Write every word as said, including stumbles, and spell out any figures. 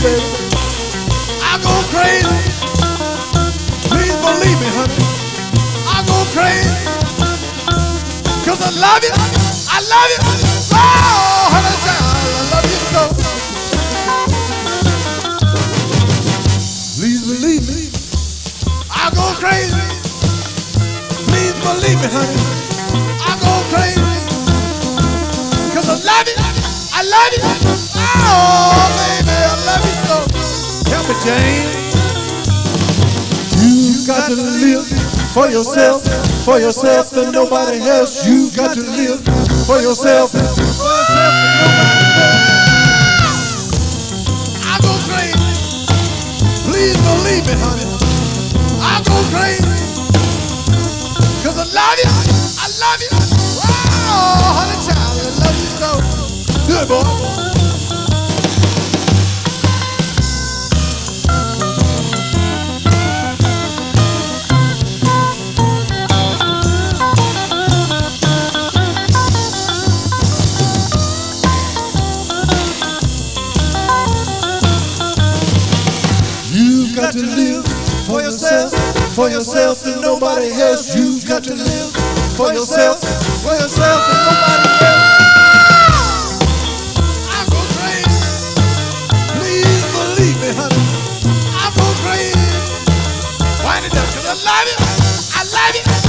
baby. I go crazy. Please believe me, honey. I go crazy. Cause I love you. I love you. Oh, honey, child, I love you so. Please believe me. I go crazy. Please believe me, honey. I go crazy. Cause I love you. I love you. Oh, baby, I love you so. Help me, Jane. You got to live for yourself, for yourself and nobody else. You got to live for yourself, for yourself and nobody else. I go crazy. Please believe me, honey. I go crazy. Cause I love you. I love you. Oh, honey child, I love you so. Good boy. You've got to live for yourself, for yourself and nobody else. You've got to live for yourself, for yourself and nobody else. I go crazy. Please believe me, honey. I go crazy. Wind it up, cause I love you. I love you.